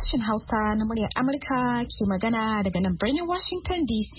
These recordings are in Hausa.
sashen Hausa na muryar Amurka ke magana daga nan birnin Washington DC.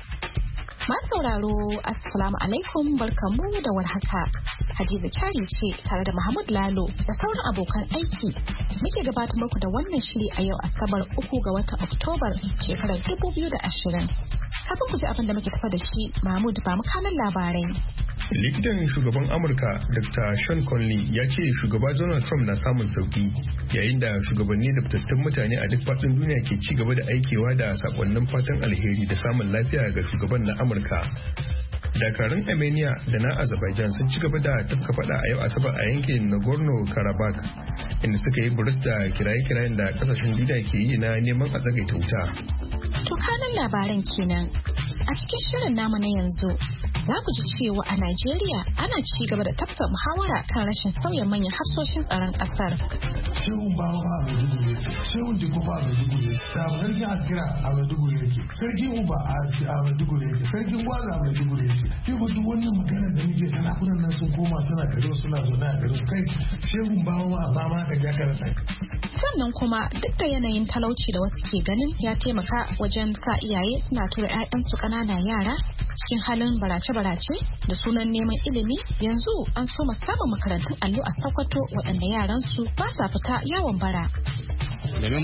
Masu sauraro, Assalamu alaikum, barkamu da warhaka. Hadiza Kyari ce tare da Mahmud Lalo da sauran abokan aiki. Muke gabatar muku da wannan shiri a yau Asabar 3 ga watan Oktobar shekarar 2020. Kafin ku ji abin da muke tafa da shi, Mahmud ba mu kanan labarai. Likitan shugaban Amurka Dr. Sean Conley ya ce shugaba Donald Trump na samun sauki yayin da shugabanni da fitattun mutane a duk faɗin duniya ke ci gaba da aikewa da sakonnin fatan alheri da samun lafiya ga shugaban na Amurka. Dakarun Armenia da na Azerbaijan sun ci gaba da tafka fada a yau Asabar a yankin Nagorno-Karabakh inda suka yi buris da kiraye-kirayen da kasashen duniya ke yi na neman a tsagaita wuta. To kanan labaran kenan. A cikin shirin namu na yanzu za ku ji cewa a Najeriya ana ci gaba da tafka muhawara kan rashin sauya manyan hafsoshin tsaron ƙasar. Shehun Bawa a Maiduguri, Shehun Dikufa a Maiduguri, Sarkin Askira a Maiduguri yake, Sarkin Uba a Maiduguri yake, Sarkin Gwaza a Maiduguri yake. Yau duk wannan magana da muke sarakunan nan sun koma suna gado suna zaune a gado kai Shehun Bawa ba ma ka ja karanta. Sannan kuma duk da yanayin talauci da wasu ke ganin ya taimaka wajen sa iyaye suna tura 'ya'yansu ƙanana yara cikin halin barace-barace da sunan neman ilimi, yanzu an so samun makarantun allo a Sokoto waɗanda yaran su ba sa fita yawon bara. Domin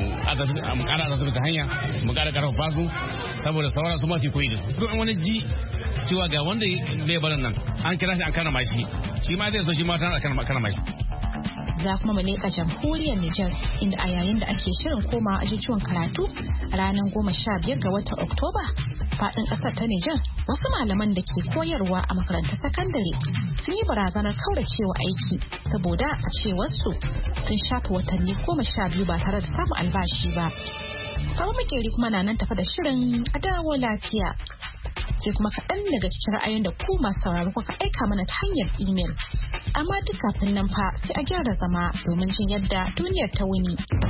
mu ƙara da su bisa hanya, mu ƙara ƙarfafa su saboda sauran su ma su koyi da su. Duk wani ji cewa ga wanda bai barin nan an kira shi an karama shi ma zai so shi ma tana karama shi. Za kuma mu leƙa jamhuriyar Nijar inda a yayin da ake shirin komawa ajujuwan karatu a ranar 15 ga watan Oktoba faɗin ƙasar ta Nijar wasu malaman da ke koyarwa a makarantar sakandare sun yi barazanar kauracewa aiki saboda a cewarsu sun shafe watanni 12 ba tare da samun albashi ba. Kawo makeri kuma na nan tafa da shirin a dawo lafiya. Sai kuma kaɗan daga cikin ra'ayoyin da ku masu sauraro kuka aika mana ta hanyar imel. Amma duk kafin nan fa sai a gyara zama domin jin yadda duniyar ta wuni.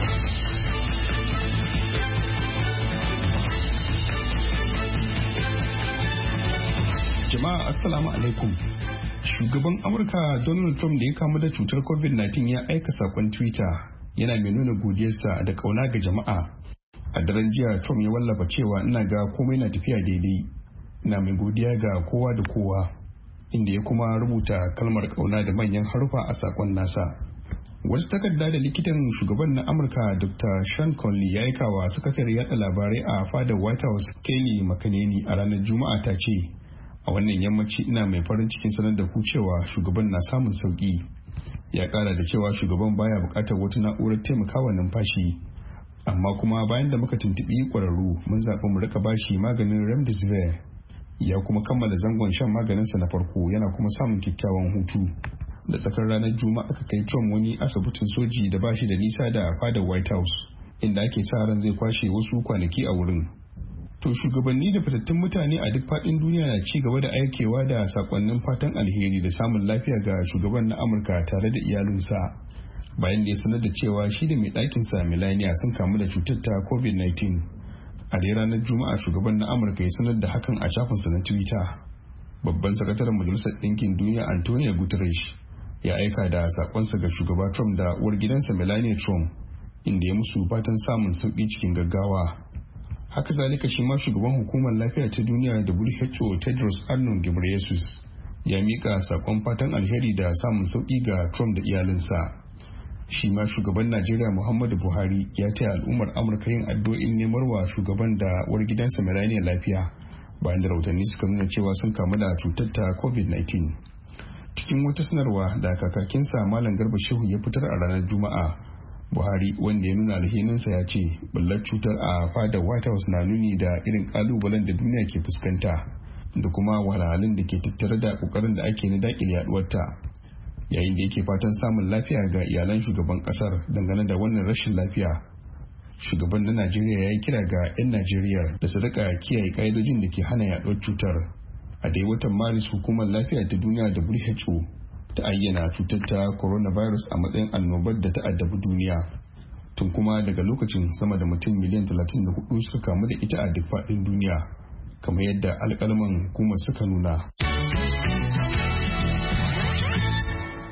Jama'a Assalamu alaikum. Shugaban Amurka Donald Trump da ya kamu da cutar COVID-19 ya aika sakon Twitter yana mai nuna godiyarsa da kauna ga jama'a. A daren jiya Trump ya wallafa cewa ina ga komai na tafiya daidai. Ina mai godiya ga kowa da kowa. Inda ya kuma rubuta kalmar kauna da manyan harufa a sakon nasa. Wata takarda da likitan shugaban na Amurka Dr. Sean Conley ya aika wa sakatare yada labarai a fadar White House Kelly McEnany a ranar Juma'a ta ce, a wannan yammaci ina mai farin cikin sanar da ku cewa shugaban na samun sauki. Ya kara da cewa shugaban baya bukatar wata na'urar taimakawa numfashi. Amma kuma bayan da muka tuntuɓi ƙwararru mun zaɓi mu rika bashi maganin Remdesivir. Ya kuma kammala zangon shan maganinsa na farko yana kuma samun kyakkyawan hutu. Da tsakar ranar Juma'a aka kai Trump wani asibitin soji da bashi da nisa da fadar White House inda ake sa ran zai kwashe wasu kwanaki a wurin. To shugabanni da fitattun mutane a duk faɗin duniya na ci gaba da aikewa da sakonnin fatan alheri da samun lafiya ga shugaban na Amurka tare da iyalinsa. Bayan da ya sanar da cewa shi da mai ɗakinsa Melania sun kamu da cutar ta COVID-19. A dai ranar Juma'a shugaban na Amurka ya sanar da hakan a shafinsa na Twitter. Babban sakataren Majalisar Ɗinkin Duniya Antonio Guterres ya aika da sakonsa ga shugaba Trump da uwar gidansa Melania Trump inda ya musu fatan samun sauƙi cikin gaggawa. Haka zalika shi ma shugaban hukumar lafiya ta duniya WHO Tedros Adhanom Ghebreyesus ya mika sakon fatan alheri da samun sauƙi ga Trump da iyalinsa. Shi ma shugaban Najeriya Muhammadu Buhari ya taya al'ummar Amurka yin addu'o'in nemarwa shugaban da uwar gidansa Melania lafiya bayan da rahotanni suka nuna cewa sun kamu da cutar ta COVID-19. Cikin wata sanarwa da kakakinsa Malam Garba Shehu ya fitar a ranar Juma'a, Buhari wanda ya nuna alhininsa ya ce bullar cutar a fadar White House na nuni da irin kalubalen da duniya ke fuskanta da kuma wahalhalun da ke tattare da kokarin da ake na dakile yaduwarta. Yayin da yake fatan samun lafiya ga iyalan shugaban kasar dangane da wannan rashin lafiya, shugaban na Najeriya ya yi kira ga 'yan Najeriya da su rika kiyaye ƙa'idojin da ke hana yaduwar cutar. A dai watan Maris hukumar lafiya ta duniya WHO ta ayyana cutar ta coronavirus a matsayin annobar da ta addabi duniya. Tun kuma daga lokacin sama da mutum miliyan 34 suka kamu da ita a duk faɗin duniya, kamar yadda alƙalman hukumar suka nuna.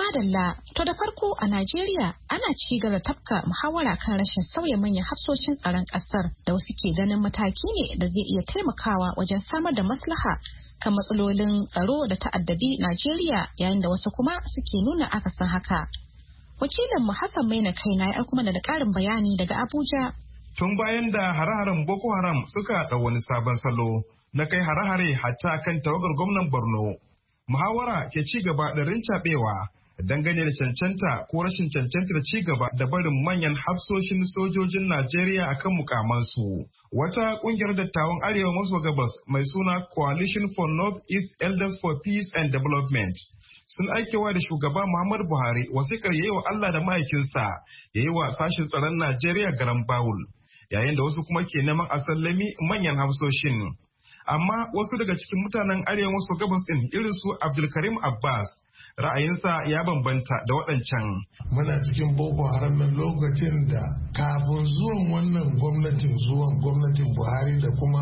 Madalla, to da farko a Najeriya ana ci gaba tafka muhawara kan rashin sauya manyan hafsoshin tsaron ƙasar da wasu ke ganin mataki ne da zai iya taimakawa wajen samar da maslaha kan matsalolin tsaro da ta'addabi Najeriya, yayin da wasu kuma suke nuna akasin haka. Wakilin mu Hassan Maina Kaina ya kuma da ƙarin bayani daga Abuja. Tun bayan da hare-haren Boko Haram suka ɗau wani sabon salo na kai hare-hare hatta kan tawagar gwamnan Borno, muhawara ke ci gaba da rincaɓewa dangane da cancanta ko rashin cancantar ci gaba da barin manyan hafsoshin sojojin Najeriya akan mukamansu. Wata kungiyar dattawan Arewa maso gabas mai suna Coalition for North East Elders for Peace and Development sun aikewa da shugaba Muhammadu Buhari wasikar yayi wa Allah da mahaifinsa yayi wa sashen tsaron Najeriya garan bawul, yayin da wasu kuma ke neman a sallami manyan hafsoshin. Amma wasu daga cikin mutanen Arewa maso gabas din irin su Abdulkarim Abbas ra'ayinsa ya bambanta da waɗancan. Muna cikin Boko Haram na lokacin da kafin zuwan gwamnatin Buhari da kuma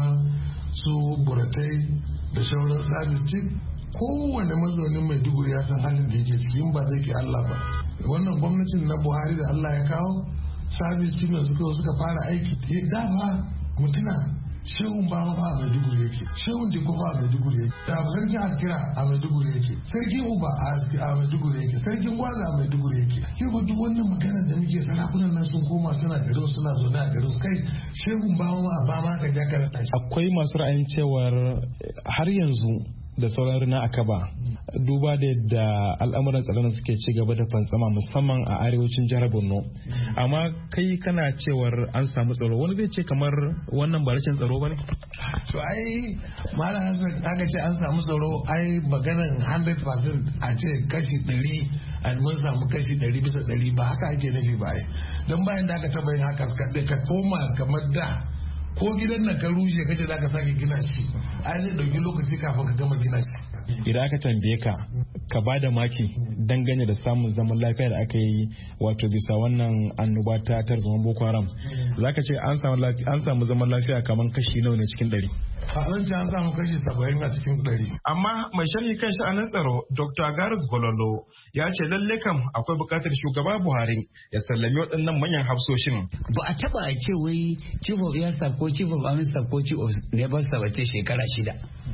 su buratai da shauran sabis chief, kowane mazaunin Maiduguri ya san halin da yake ciki in ba zai ke Allah ba. Wannan gwamnatin na Buhari da Allah ya kawo sabis chief da suka fara aiki dama mutuna shehun ba a Maiduguri yake, shehun diko ba a Maiduguri yake, da sarkin askira a Maiduguri yake, sarkin uba a Maiduguri yake, sarkin gwaza a Maiduguri yake. Yau ba duk wannan magana da muke sarakunan nan sun koma suna garin suna zaune a garin kai shehun ba ma ka ja ka shi. Akwai masu ra'ayin cewar har yanzu da sauran rina a kaba, duba da yadda al'amuran tsaron suke ci gaba da fantsama musamman a arewacin jihar Borno. Amma kai kana cewar an samu tsaro, wani zai ce kamar wannan ba rashin tsaro ba ne? To ai Malam Hassan aka ce an samu tsaro, ai maganan 100% a ce kashi 100 mun samu kashi 100% ba haka ake nufi ba ai. Don bayan da aka taba yin haka ka koma kamar da ko gidan nan ka rushe kace za ka sake gina shi, ai zai dauki lokaci kafin ka gama gina shi. Idan aka tambaye ka ba da maki dangane da samun zaman lafiya da aka yi wato bisa wannan annoba ta tarzoman Boko Haram, za ka ce an samu zaman lafiya kamar kashi nawa ne cikin 100? A zan ce an samu kashi 70 a cikin 100. Amma mai sharhi kan sha'anin tsaro Dr. Garis Gololo ya ce lalle kam akwai bukatar shugaba Buhari ya sallami waɗannan manyan hafsoshin. Ba a taba ce wai chief of air staff ko chief of army staff ko chief of naval staff ce shekara 6.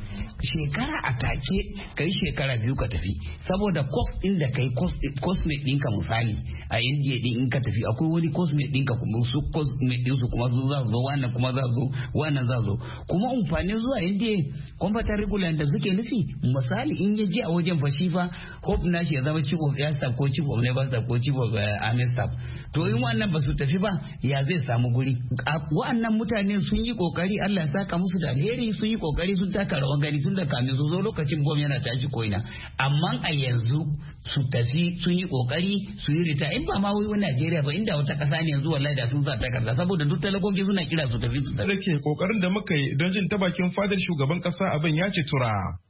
Shekara a take kai shekara 2 ka tafi, saboda cost din da kai cosmate ɗinka misali a India din in ka tafi akwai wani cosmate ɗinka kuma su cosmate din su kuma su za zo wannan kuma za zo wannan za zo kuma amfanin zuwa India combatant regular da suke nufi misali in ya je a wajen fashifa hope na shi ya zama chief of air staff ko chief of naval staff ko chief of army staff, to in wannan ba su tafi ba ya zai samu guri. Wa'annan mutane sun yi kokari, Allah ya saka musu da alheri, sun yi kokari sun taka rawar gani tun da kamin su zo lokacin bom yana tashi koina, amma a yanzu su tafi sun yi kokari su yi rita in ba ma wai Najeriya ba inda wata kasa ne yanzu wallahi da sun sa takarda saboda duk talakoki suna kira su tafi su tafi. Rake kokarin da muka yi don jin ta bakin fadar shugaban kasa abin ya ce tura.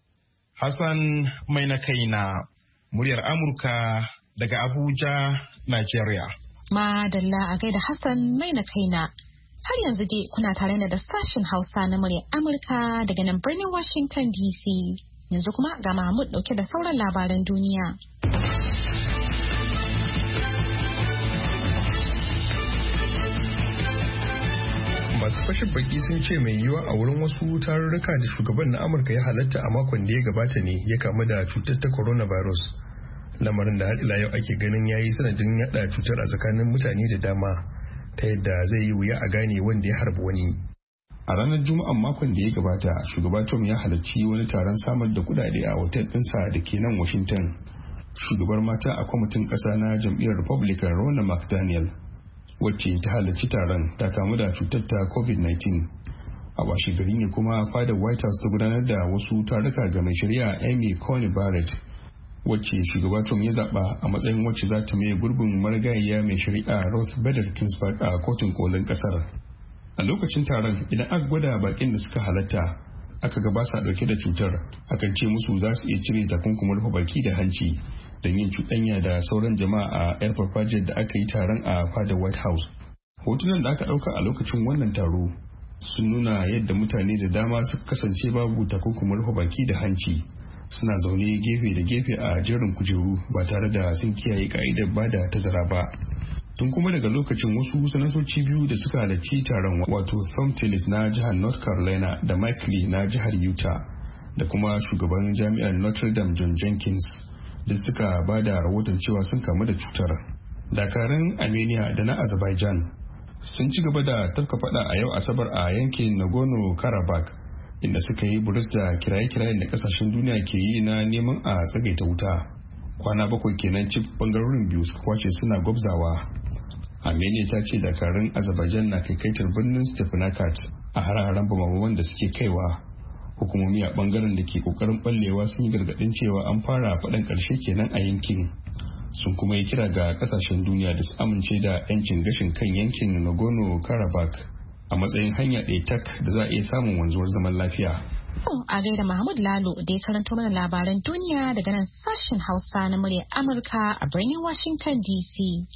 Hassan Maina Kaina, muryar Amurka daga Abuja, Najeriya. Madalla a gaida Hassan Maina Kaina. Har yanzu dai kuna tare da sashen Hausa na muryar Amurka daga nan birnin Washington DC. Yanzu kuma ga Mahmud dauke da sauran labaran duniya. Masu fashin baki sun ce mai yiwuwa a wurin wasu tarurruka da shugaban na Amurka ya halatta a makon da ya gabata ne ya kamu da cutar ta coronavirus. Lamarin da har ila yau ake ganin yayi sanadin yada cutar a tsakanin mutane da dama, ta yadda zai yi wuya a gane wanda ya harbi wani. A ranar Juma'an makon da ya gabata, shugaba Trump ya halarci wani taron samar da kudade a otel ɗinsa da ke nan Washington. Shugabar mata a kwamitin ƙasa na jam'iyyar Republican Ronna McDaniel, wacce ta halarci taron, ta kamu da cutar ta COVID-19. A washe gari ne kuma fadar White House ta gudanar da wasu taruka ga mai shari'a Amy Coney Barrett, wacce shugaba Trump ya zaba a matsayin wacce za ta maye gurbin marigayiya mai shari'a Ruth Bader Ginsburg a kotun kolin kasar. A lokacin taron, idan aka gwada bakin da suka halatta aka ga ba sa dauke da cutar, akan ce musu za su iya cire takunkumar rufe baki da hanci don yin cuɗanya da sauran jama'a a yar farfajiyar da aka yi taron a fadar White House. Hotunan da aka ɗauka a lokacin wannan taro sun nuna yadda mutane da dama suka kasance babu takunkumar rufe baki da hanci, suna zaune gefe da gefe a jerin kujeru ba tare da sun kiyaye ka'idar bada tazara ba. Tun kuma daga lokacin wasu sanatoci biyu da suka halarci taron, wato Thom Tillis na jihar North Carolina da Mike Lee na jihar Utah da kuma shugaban jami'ar Notre Dame John Jenkins, da suka ba da rahoton cewa sun kamu da cutar. Dakarun Armenia da na Azerbaijan sun ci gaba da tafka fada a yau Asabar a yankin Nagorno-Karabakh, inda suka yi buris da kiraye-kirayen da kasashen duniya ke yi na neman a tsagaita wuta. Kwana 7 kenan cif bangarorin biyu suka kwace suna gwabzawa. Armenia ta ce dakarun Azerbaijan na kaikaitar birnin Stepanakat a hare-haren bamabaman da suke kaiwa. Hukumomi a bangaren da ke kokarin ballewa sun yi gargadin cewa an fara faɗan ƙarshe kenan a yankin. Sun kuma yi kira ga kasashen duniya da su amince da 'yancin gashin kan yankin Nagorno-Karabakh a matsayin hanya ɗaya tak da za a iya samun wanzuwar zaman lafiya. A gaida Mahmud Lalo da ya karanto mana labaran duniya daga nan sashen Hausa na muryar Amurka a birnin Washington DC.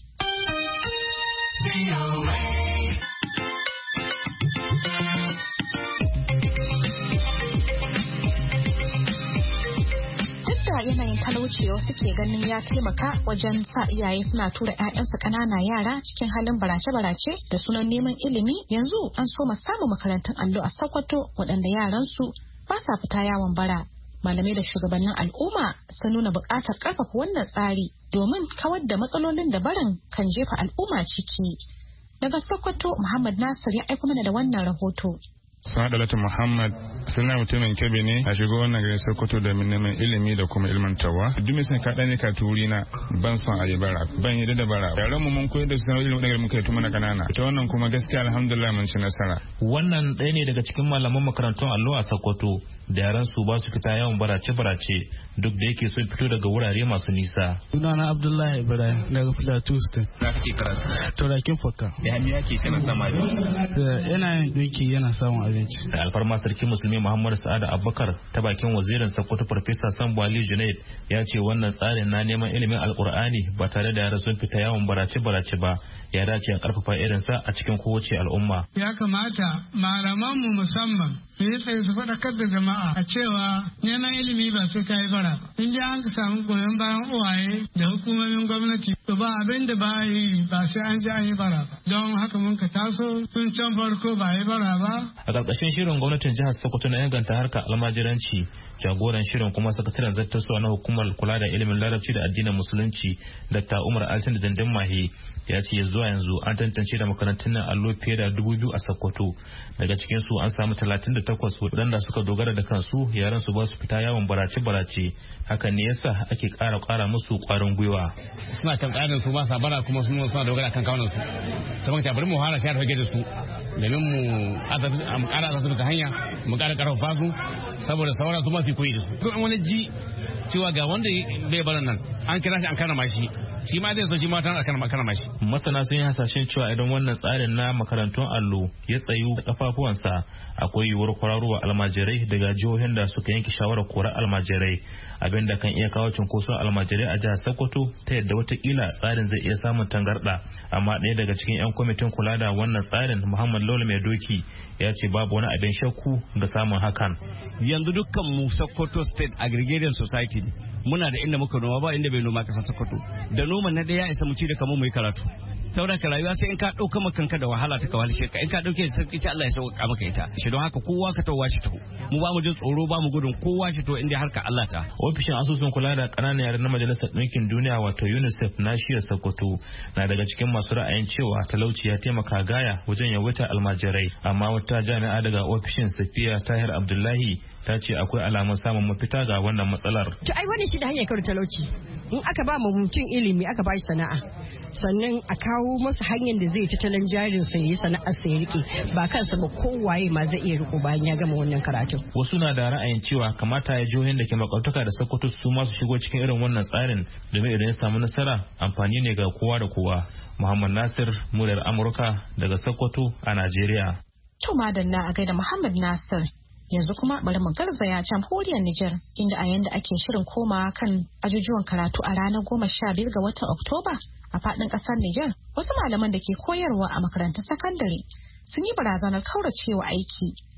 Yanayin talauci wasu ke ganin ya taimaka wajen sa iyaye suna tura 'ya'yansu ƙanana yara cikin halin barace-barace da sunan neman ilimi. Yanzu an so samun makarantun allo a Sokoto waɗanda yaransu ba sa fita yawon bara. Malamai da shugabannin al'umma sun nuna buƙatar ƙarfafa wannan tsari domin kawar da matsalolin da barin kan jefa al'umma ciki. Daga Sokoto, Muhammad Nasir ya aiko mana da wannan rahoto. Sadalatu Muhammad suna mutumin Kebbi ne a shigo wannan garin Sokoto da neman ilimi da kuma ilmantawa. Duk mai sun kaɗa ne ka turi na ban son a yi bara, ban yi da bara. Yaran mu mun koyar da su sanar ilimin da muka yi tun mana kanana. Ita wannan kuma gaskiya alhamdulillah mun ci nasara. Wannan ɗaya ne daga cikin malaman makarantun allo a Sokoto da yaran su ba su fita yawan barace-barace duk da yake so fito daga wurare masu nisa. Sunana Abdullahi Ibrahim daga Plateau State. Na kake karatu? Turakin Fakka. Da hannu yake kana sama da? Yana yin doki yana samun abinci. Da alfarma sarki musulmi Muhammad Sa'ad Abubakar ta bakin wazirin Sokoto Farfesa Sambo Ali Junaid ya ce wannan tsarin na neman ilimin Alkur'ani ba tare da yara sun fita yawan barace-barace ba ya dace a karfafa irinsa a cikin kowace al'umma. Ya kamata malamanmu musamman su yi tsaye su faɗakar da jama'a a cewa neman ilimi ba sai ka yi bara ba. In ji an ka samu goyon bayan uwaye da hukumomin gwamnati to ba abin da ba yi ba sai an ji an yi bara ba. Don haka mun ka taso tun can farko ba yi bara ba. A ƙarƙashin shirin gwamnatin jihar Sokoto na inganta harkar almajiranci, jagoran shirin kuma sakataren zattaswa na hukumar kula da ilimin larabci da addinin musulunci Dr. Umar Altin da Dandin Mahe ya ce zuwa yanzu an tantance da makarantun nan allo fiye da 2,000 a Sokoto. Daga cikin su an samu 38 waɗanda suka dogara da kansu, yaran su ba su fita yawon barace-barace. Hakan ne yasa ake ƙara musu ƙwarin gwiwa. Suna kan ƙarin su ba sa bara kuma suna dogara kan kawunan su. Ta banka bari mu fara shayar fage da su domin mu ƙara su bisa hanya mu ƙara ƙarfafa su saboda sauran su ma su koyi da su. Duk wani ji cewa ga wanda bai barin nan an kira shi an karama shi ma zai so shi ma tana karama shi. Masana sun yi hasashen cewa idan wannan tsarin na makarantun allo ya tsayu da kafafuwansa akwai yiwuwar kwararowa almajirai daga jihohin da suka yanke shawarar korar almajirai, abin da kan iya kawo cunkoson almajirai a jihar Sokoto ta yadda watakila tsarin zai iya samun tangarɗa. Amma ɗaya daga cikin 'yan kwamitin kula da wannan tsarin, Muhammad Lawal Mai Doki, ya ce babu wani abin shakku ga samun hakan. Yanzu dukkan mu Sokoto State Aggregated Society muna da inda muka noma ba inda bai noma kasar Sokoto. Da noma na ɗaya isa mu ci da kamar mu yi karatu. Saboda ka rayuwa sai in ka ɗauka makanka da wahala ta kawal shirka, in ka ɗauke da sarki ce Allah ya sauka maka ita. Shi don haka kowa ka tawa shi taho. Mu ba mu jin tsoro ba mu gudun kowa shi to inda harka Allah ta. Ofishin asusun kula da ƙananan yara na Majalisar Ɗinkin Duniya wato UNICEF na shiyar Sokoto na daga cikin masu ra'ayin cewa talauci ya taimaka gaya wajen yawaita almajirai. Amma wata jami'a daga ofishin Safiya Tahir Abdullahi ta ce akwai alamun samun mafita ga wannan matsalar. To ai wani shi da hanyar kawai talauci. In aka ba mu mutum ilimi aka ba shi sana'a, sannan a kawo masa hanyar da zai tattalin jarin sa yi sana'ar sa ya rike, ba kansa ba kowaye ma zai iya riko bayan ya gama wannan karatun. Wasu na da ra'ayin cewa kamata ya jihohin da ke makwabtaka da Sokoto su ma su shigo cikin irin wannan tsarin domin idan ya samu nasara amfani ne ga kowa da kowa. Muhammad Nasir, muryar Amurka daga Sokoto a Najeriya. To madalla a gaida Muhammad Nasir. Yanzu kuma bari mu garzaya jamhuriyar Nijar inda a yanda ake shirin koma kan ajujuwan karatu a ranar 15 ga watan Oktoba a faɗin ƙasar Nijar. Wasu malaman da ke koyarwa a makarantun sakandare sun yi barazanar kauracewa aiki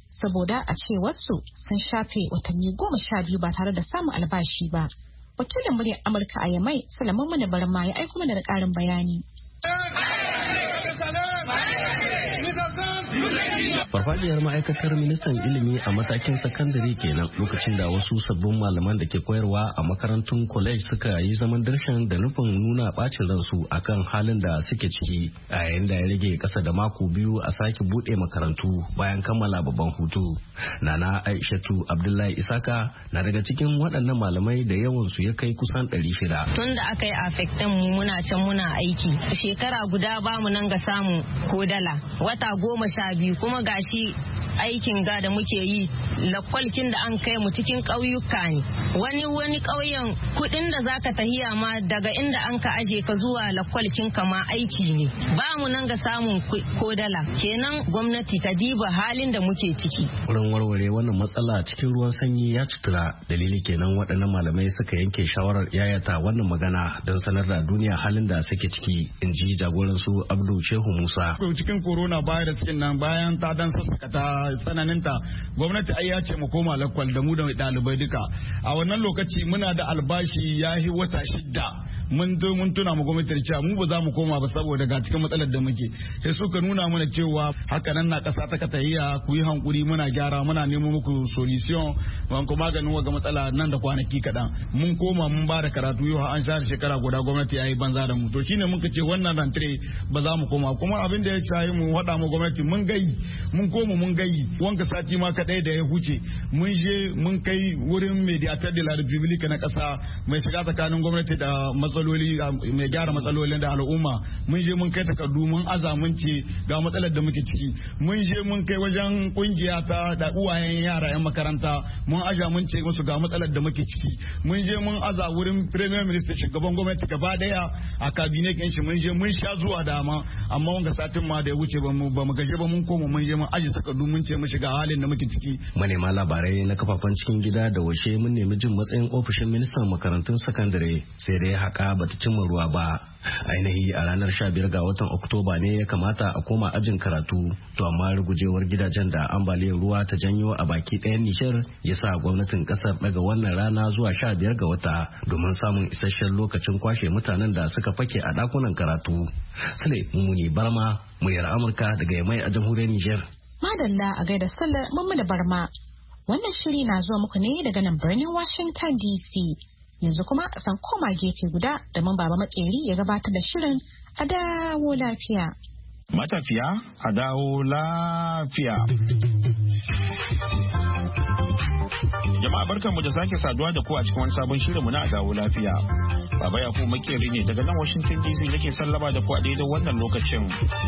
saboda a ce wasu sun shafe watanni 12 ba tare da samun albashi ba. Wakilin muryar Amurka a Yamai, Sulaiman Muni Barma ya aiko mana da ƙarin bayani. Farfajiyar ma'aikatar ministan ilimi a matakin sakandare kenan lokacin da wasu sabbin malaman da ke koyarwa a makarantun college suka yi zaman dirshan da nufin nuna bacin ransu akan halin da suke ciki a yayin da ya rage kasa da mako biyu a sake bude makarantu bayan kammala babban hutu. Nana Aishatu Abdullahi Isaka na daga cikin waɗannan malamai da yawan su ya kai kusan 600. Tun da aka yi affectin mu muna can muna aiki shekara guda ba mu nan ga samu ko dala wata 12 kuma gashi aikin ga da muke yi lakwalkin da an kai mu cikin ƙauyuka ne wani ƙauyen kuɗin da zaka tahiya ma daga inda an ka aje ka zuwa lakwalkin ka ma aiki ne ba mu nan ga samun ko dala kenan gwamnati ta diba halin da muke ciki. Wurin warware wannan matsala cikin ruwan sanyi ya cutura dalili kenan waɗannan malamai suka yanke shawarar yayata wannan magana don sanar da duniya halin da suke ciki, in ji jagoran su Abdu Shehu Musa. Cikin corona virus cikin nan bayan ta dan sassaka tsananinta gwamnati ai ya ce mu koma lakwal da mu da ɗalibai duka a wannan lokaci muna da albashi ya yi wata 6 mun tuna mu gwamnati da cewa mu ba za mu koma ba saboda ga cikin matsalar da muke sai suka nuna mana cewa haka nan na kasa ta katayya ku yi hankuri muna gyara muna nemo muku solution ban kuma maganin wa ga matsala nan da kwanaki kaɗan mun koma mun ba da karatu yau an share shekara guda gwamnati ya yi banza da mu to shine muka ce wannan rantare ba za mu koma kuma abin da ya shayi mu haɗa mu gwamnati mun gayi mun koma mun gayi wanka sati ma kadai da ya huce mun je mun kai wurin mediator de la republique na kasa mai shiga tsakanin gwamnati da matsaloli mai gyara matsalolin da al'umma mun je mun kai takardu mun aza mun ce ga matsalar da muke ciki mun je mun kai wajen kungiya ta da uwayen yara yan makaranta mun aja mun ce musu ga matsalar da muke ciki mun je mun aza wurin premier minister shugaban gwamnati gaba daya a cabinet kin shi mun je mun sha zuwa dama amma wanga satin ma da ya wuce ba mu gaje ba mun koma mun je mun aje takardu mun ce mu shiga halin da muke ciki. Manema labarai na kafafen cikin gida da washe mun nemi jin matsayin ofishin ministan makarantun sakandare sai dai haka bata cimma ruwa ba. Ainihi a ranar 15 ga watan Oktoba ne ya kamata a koma ajin karatu to amma rugujewar gidajen da ambaliyar ruwa ta janyo a baki ɗayan Nijar ya sa gwamnatin kasar daga wannan rana zuwa 15 ga wata domin samun isasshen lokacin kwashe mutanen da suka fake a ɗakunan karatu. Sule Mumuni Barma, muryar Amurka daga Yamai a jamhuriyar Nijar. Madalla a gaida sallar Mamman Barma. Wannan shiri na zuwa muku ne daga nan birnin Washington DC. Yanzu kuma a san koma gefe guda da man Baba Makeri ya gabatar da shirin a dawo lafiya. Matafiya a dawo lafiya. Jama'a barkanmu da sake saduwa da ku a cikin wani sabon shirinmu na a dawo lafiya. Baba Yakubu Makeri ne daga nan Washington DC nake sallama da ku a daidai wannan lokacin.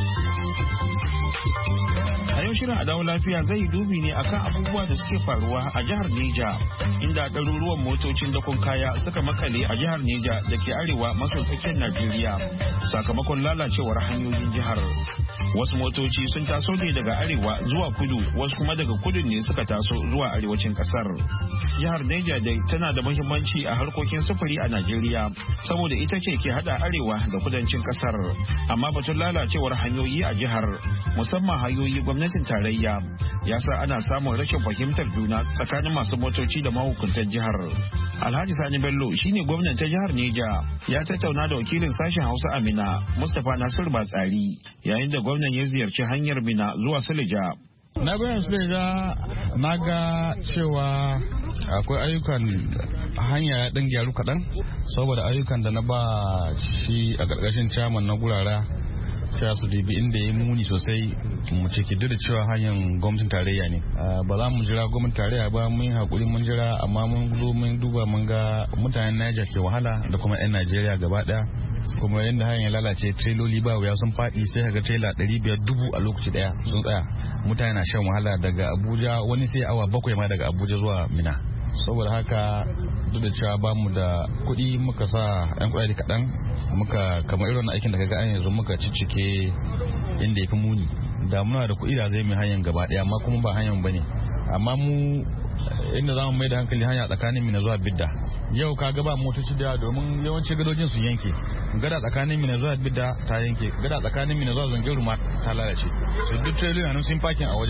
A yau shirin a dawo lafiya zai yi dubi ne akan abubuwa da suke faruwa a jihar Neja, inda ɗaruruwan motocin dakon kaya suka makale a jihar Neja da ke arewa maso tsakiyar Najeriya sakamakon lalacewar hanyoyin jihar. Wasu motoci sun taso ne daga arewa zuwa kudu, wasu kuma daga kudu ne suka taso zuwa arewacin kasar. Jihar Neja dai tana da muhimmanci a harkokin sufuri a Najeriya saboda ita ce ke hada arewa da kudancin kasar. Amma batun lalacewar hanyoyi a jihar, musamman hanyoyi gwamnatin tarayya, ya sa ana samun rashin fahimtar juna tsakanin masu motoci da mahukuntan jihar. Alhaji Sani Bello shine gwamnan ta jihar Neja, ya tattauna da wakilin sashen Hausa a Mina, Mustapha Nasiru Batsari, yayin da gwamnan ya ziyarci hanyar Mina zuwa Suleja. Na bayan Suleja na ga cewa akwai ayyukan hanya ya ɗan gyaru kaɗan, saboda ayyukan da na ba shi a ƙarƙashin chairman na gurara cewa su dibi inda ya muni sosai mu ciki duk da cewa hanyar gwamnatin tarayya ne. Ba za mu jira gwamnatin tarayya ba, mun yi hakuri mun jira, amma mun zo mun duba mun ga mutanen Niger ke wahala da kuma 'yan Najeriya gaba daya, kuma yadda hanyar lalace trailoli ba wuya sun faɗi sai kaga trailer 500,000 a lokaci daya sun tsaya. Mutane na shan wahala daga Abuja, wani sai awa 7 ma daga Abuja zuwa Mina. Saboda haka duk da cewa ba mu da kuɗi muka sa 'yan kuɗaɗe kaɗan, muka kamar irin aikin da kaga an yanzu muka ciccike inda ya fi muni. Da muna da kuɗi da zai mai hanyar gaba ɗaya, amma kuma ba hanyar bane. Amma mu inda za mu mai da hankali hanya tsakanin Mina zuwa Bidda. Yau ka ga ba motoci da, domin yawanci gadojin su yanke. Gada tsakanin Mina zuwa Bidda ta yanke, gada tsakanin Mina zuwa Zangiru ma ta lalace. Duk trailers nan sun parking a wajen.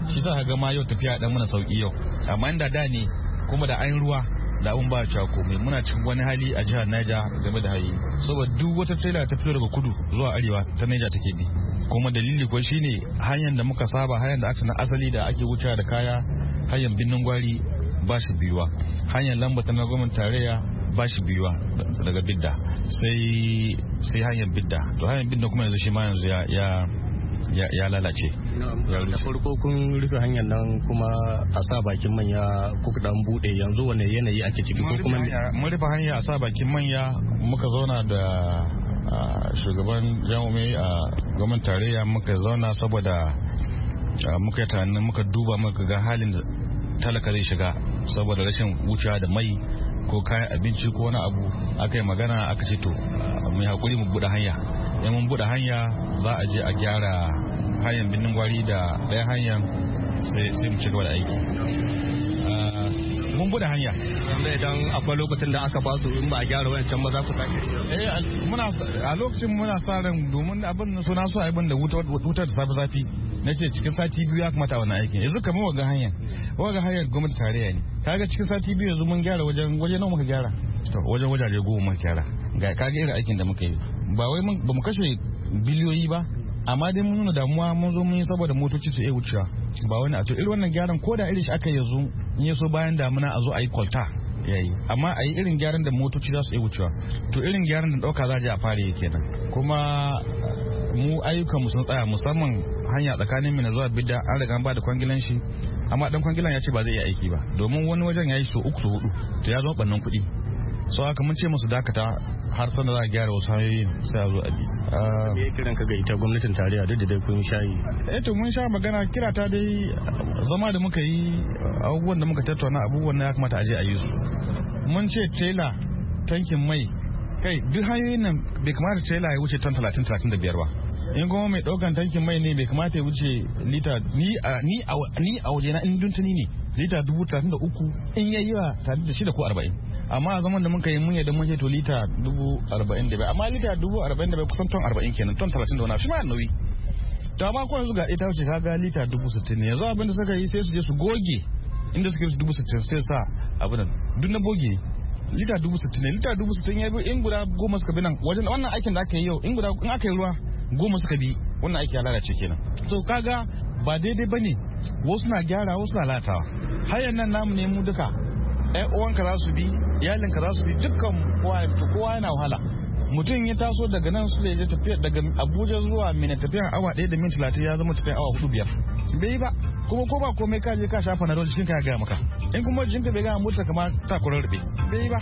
shi sa ga ma yau tafiya dan muna sauki yau, amma inda da ne kuma da an ruwa da abun ba cewa komai. Muna cikin wani hali a jihar Niger game da hayi, saboda duk wata trailer ta fito daga kudu zuwa arewa ta Niger take bi, kuma dalili ko shine hanyar da muka saba, hanyar da aka na asali da ake wucewa da kaya, hanyar Binnin Gwari ba shi biyuwa, hanyar Lambata na gwamnatin tarayya ba shi biyuwa daga Bidda sai hanyar Bidda. To hanyar Bidda kuma yanzu shi ma yanzu ya lalace. Da farko kun rufe hanyar nan kuma a sa bakin manya kuka dan bude, yanzu wane yanayi ake ciki ko kuma mun rufe hanya a sa bakin manya, muka zauna da shugaban jami'ai a gwamnatin tarayya, muka zauna saboda muka yi tunanin, muka duba muka ga halin da talaka zai shiga saboda rashin wucewa da mai ko kayan abinci ko wani abu. Aka yi magana aka ce to mai hakuri mu buɗe hanya, in mun buɗe hanya za a je a gyara hanyar Binnin Gwari da ɗayan hanyar sai mu ci gaba da aiki. Mun buɗe hanya idan akwai lokacin da aka basu in ba a gyara wancan ba za ku sake. A lokacin muna sa ran domin abin suna so abin da wutar da zafi na ce cikin sati biyu ya kamata wannan aikin. Yanzu kamar waga hanyar gwamnati tarayya ne, kaga cikin sati biyu yanzu mun gyara waje nawa muka gyara, wajen wajaje 10 muka gyara. Ga kaga irin aikin da muka yi, ba wai ba mu kashe biliyoyi ba, amma dai mun nuna damuwa, mun zo mun yi saboda motoci su iya wucewa, ba wani a to irin wannan gyaran ko da irin shi aka yanzu in ya so bayan damuna a zo a yi kwalta yayi, amma a yi irin gyaran da motoci za su iya wucewa, to irin gyaran da dauka za a je a fara yi kenan. Kuma mu ayyukan mu sun tsaya, musamman hanya tsakanin Mina zuwa Bidda an riga an ba da kwangilan shi, amma dan kwangilan ya ce ba zai iya aiki ba domin wani wajen ya yi so 3 so 4 to ya zama bannan kuɗi. So haka mun ce musu dakata har sanda za a gyara wasu hanyoyin sai a zo a bi. Me kiran ka ga ita gwamnatin tarayya duk da dai kun shayi? To mun sha magana, kira ta dai zama da muka yi, abubuwan da muka tattauna, abubuwan da ya kamata a je a yi su. Mun ce trailer tankin mai, kai duk hanyoyin nan bai kamata trailer ya wuce ton 30-35 ba. In kuma mai daukan tankin mai ne bai kamata ya wuce lita, ni a waje na in duntuni ne lita 33,000 in yayi wa 36 ko 40. Amma a zaman da muka yi mun yadda mun ce to lita 40,000, amma lita 40,000 kusan ton 40 kenan, ton 30 da wani shi ma nauyi. To amma ko yanzu ga ita wuce kaga lita 60,000 ne, yanzu abin da suka yi sai su je su goge inda suke 60,000 sai sa abin nan duk na boge lita 60,000 ne. Lita 60,000 ya bi in guda 10 suka bi nan wajen wannan aikin da aka yi yau, in aka yi ruwa 10 suka bi wannan aiki ya lalace kenan. So kaga ba daidai bane, wasu na gyara wasu na lalatawa. Hayan nan namu ne mu duka, uwanka za su bi, iyalinka za su bi, dukkan kowa yana wahala. Mutum ya taso daga nan su je tafiya daga Abuja zuwa Mina, tafiyan awa 1 da minti 30 ya zama tafiyan awa 4-5. Bai yi ba, kuma ko ba komai ka je ka shafa na jikin ka ya gaya maka, in kuma jikin ka bai gaya mota kamar ta kurar rube. Bai yi ba.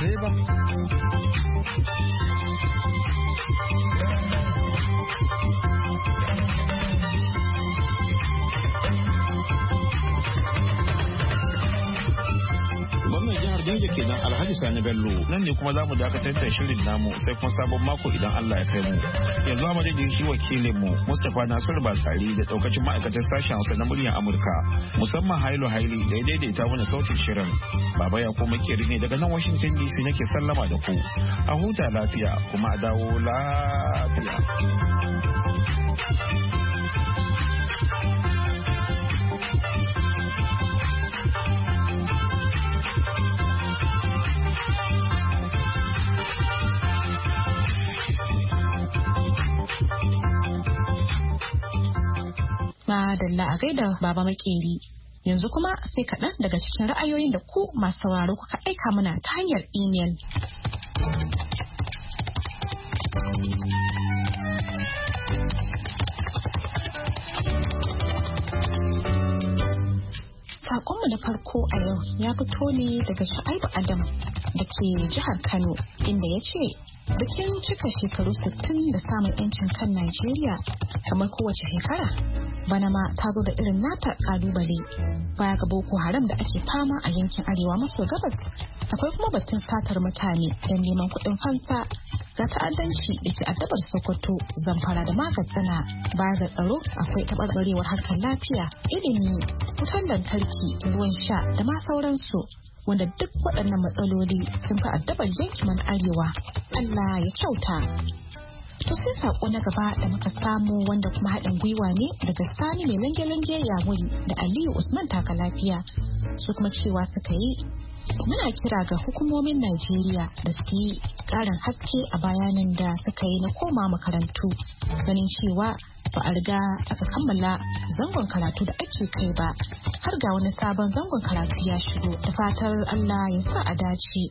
Gwamnan jihar Niger kenan Alhaji Sani Bello. Nan ne kuma za mu dakatar da shirin namu sai kuma sabon mako idan Allah ya kai mu. Yanzu a madadin shi wakilin mu Mustapha Nasiru Batsari da daukacin ma'aikatan sashen Hausa na muryar Amurka, musamman Hailu Haili da ya daidaita mana sautin shirin. Baba ya kuma makeri ne daga nan Washington DC nake sallama da ku. A huta lafiya kuma a dawo lafiya. Madalla a gaida Baba Makeri. Yanzu kuma sai kaɗan daga cikin ra'ayoyin da ku masu sauraro kuka aika mana ta hanyar imel. Sakonmu da farko a yau ya fito ne daga Shu'aibu Adam da ke jihar Kano, inda ya ce bikin cika shekaru 60 da samun 'yancin kan Najeriya kamar kowace shekara, bana ma ta zo da irin nata kalubale. Baya ga Boko Haram da ake fama a yankin arewa maso gabas, akwai kuma batun satar mutane don neman kuɗin fansa, ga ta'addanci da ke addabar Sokoto, Zamfara da Magatsina. Baya ga tsaro, akwai taɓarɓarewar harkar lafiya, ilimi, wutar lantarki, ruwan sha da ma sauransu, wanda duk waɗannan matsaloli sun fi addabar yankin arewa. Allah ya kyauta. To sai sako na gaba da muka samu wanda kuma haɗin gwiwa ne daga Sani mai lange-lange ya wuri da Aliyu Usman taka lafiya. Su kuma cewa suka yi muna kira ga hukumomin Najeriya da su yi ƙarin haske a bayanin da suka yi na koma makarantu ganin cewa ba a riga aka kammala zangon karatu da ake kai ba har ga wani sabon zangon karatu ya shigo da fatar Allah ya sa a dace.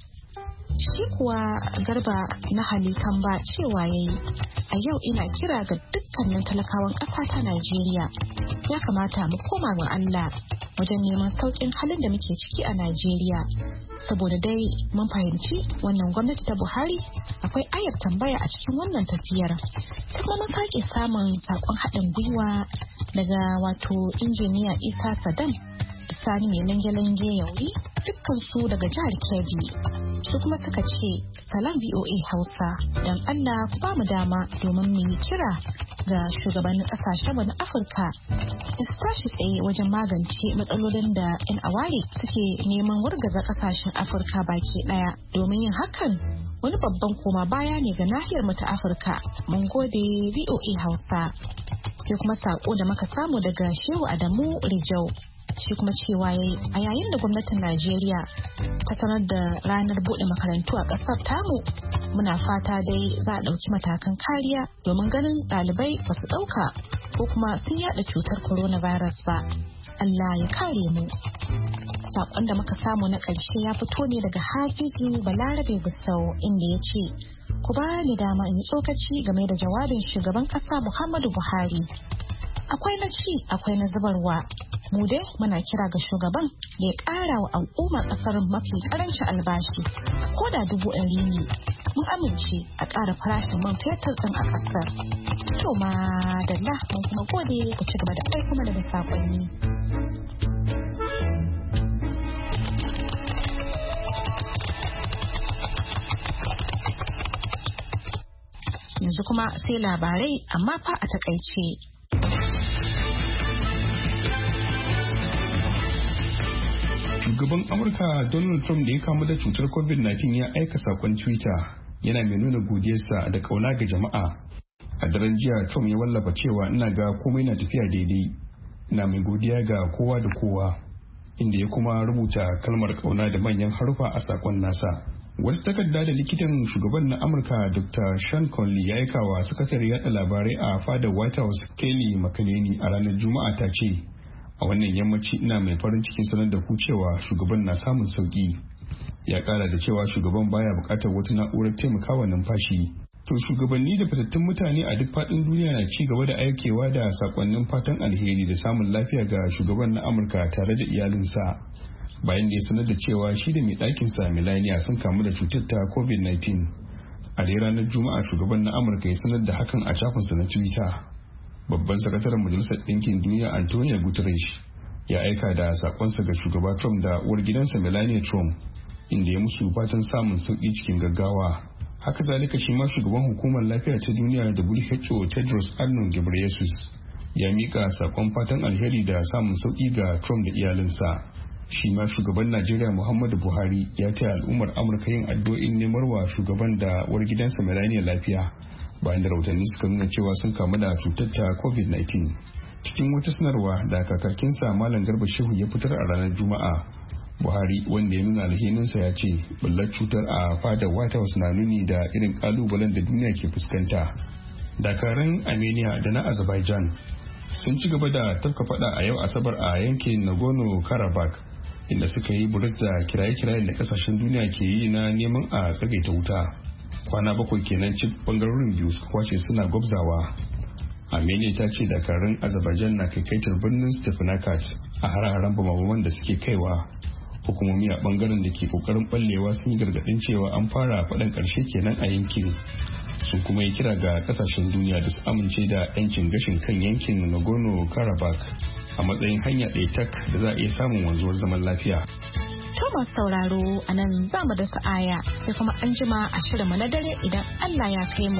Shi kuwa Garba na halikan ba cewa yayi a yau ina kira ga dukkanin talakawan ƙasa ta Najeriya ya kamata mu koma ga Allah wajen neman sauƙin halin da muke ciki a Najeriya saboda dai mun fahimci wannan gwamnati ta Buhari akwai ayar tambaya a cikin wannan tafiyar. Sai kuma mun sake samun sakon haɗin gwiwa daga wato injiniya Isa Saddam Sani mai lange-lange yauri dukkan su daga jihar Kebbi. Su kuma suka ce salam VOA Hausa don Allah ku ba mu dama domin mu yi kira ga shugabannin kasashen na Afirka da su tashi tsaye wajen magance matsalolin da 'yan aware suke neman wargaza kasashen Afirka baki daya domin yin hakan wani babban koma baya ne ga nahiyar mu ta Afirka. Mun gode VOA Hausa. Sai kuma sako da muka samu daga Shehu Adamu Rijau. Shi kuma cewa a yayin da gwamnatin Najeriya ta sanar da ranar buɗe makarantu a ƙasar tamu muna fata dai za a ɗauki matakan kariya domin ganin ɗalibai ba su ɗauka ko kuma sun yaɗa cutar coronavirus ba. Allah ya kare mu. Saƙon da muka samu na ƙarshe ya fito ne daga Hafizu Balarabe Gusau inda ya ce ku ba ni dama in yi tsokaci game da jawabin shugaban ƙasa Muhammadu Buhari. Akwai na ci akwai na zubarwa. Mu dai muna kira ga shugaban da ya ƙara wa al'ummar ƙasar mafi ƙarancin albashi ko da 100,000 ne. Mun amince a ƙara farashin man fetur ɗin a ƙasar. To ma da mun kuma gode ku ci gaba da aiko mana da saƙonni. Yanzu kuma sai labarai amma fa a takaice. Shugaban Amurka Donald Trump da ya kamu da cutar COVID-19 ya aika sakon Twitter yana mai nuna godiyarsa da kauna ga jama'a. A daren jiya Trump ya wallafa cewa ina ga komai na tafiya daidai. Ina mai godiya ga kowa da kowa. Inda ya kuma rubuta kalmar kauna da manyan harufa a sakon nasa. Wata takarda da likitan shugaban na Amurka Dr. Sean Conley ya aika wa sakatare yada labarai a fadar White House Kelly McEnany a ranar Juma'a ta ce, a wannan yammaci ina mai farin cikin sanar da ku cewa shugaban na samun sauki. Ya kara da cewa shugaban baya bukatar wata na'urar taimakawa numfashi. To shugabanni da fitattun mutane a duk faɗin duniya na ci gaba da aikewa da sakonnin fatan alheri da samun lafiya ga shugaban na Amurka tare da iyalinsa. Bayan da ya sanar da cewa shi da mai ɗakinsa Melania sun kamu da cutar ta COVID-19. A dai ranar Juma'a shugaban na Amurka ya sanar da hakan a shafinsa na Twitter. Babban sakataren Majalisar Ɗinkin Duniya Antonio Guterres ya aika da sakonsa ga shugaba Trump da uwar gidansa Melania Trump inda ya musu fatan samun sauki cikin gaggawa. Haka zalika shi ma shugaban hukumar lafiya ta duniya WHO Tedros Adhanom Ghebreyesus ya mika sakon fatan alheri da samun sauki ga Trump da iyalinsa. Shi ma shugaban Najeriya Muhammadu Buhari ya taya al'ummar Amurka yin addu'o'in nemar wa shugaban da uwar gidansa Melania lafiya bayan da rahotanni suka nuna cewa sun kamu da cutar ta COVID-19. Cikin wata sanarwa da kakakinsa Malam Garba Shehu ya fitar a ranar Juma'a, Buhari wanda ya nuna alhininsa ya ce bullar cutar a fadar White House na nuni da irin kalubalen da duniya ke fuskanta. Dakarun Armenia da na Azerbaijan sun ci gaba da tafka fada a yau Asabar a yankin Nagorno-Karabakh inda suka yi buris da kiraye-kirayen da kasashen duniya ke yi na neman a tsagaita wuta. Kwana bakwai kenan cik bangarorin biyu suka kwace suna gwabzawa. Armenia ta ce dakarun Azerbaijan na kaikaitar birnin Stepanakert a hare-haren bamabaman da suke kaiwa. Hukumomi a bangaren da ke kokarin ballewa sun yi gargadin cewa an fara faɗan ƙarshe kenan a yankin. Sun kuma yi kira ga kasashen duniya da su amince da 'yancin gashin kan yankin Nagorno-Karabakh a matsayin hanya ɗaya tak da za a iya samun wanzuwar zaman lafiya. Thomas sauraro a nan za mu da sa'aya sai kuma an jima a shirinmu na dare idan Allah ya kai mu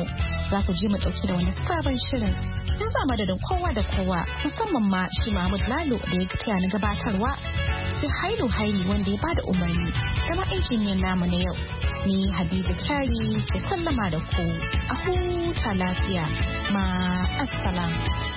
za ku ji mu ɗauki da wani sabon shirin. Yanzu a madadin kowa da kowa musamman ma shi Mahmud Lalo da ya taya ni gabatarwa. Sai Hailu Haili wanda ya bada umarni da ma injiniyan namu na yau. Ni Hadiza Kyari ke sallama da ku a huta lafiya. Ma assalamu.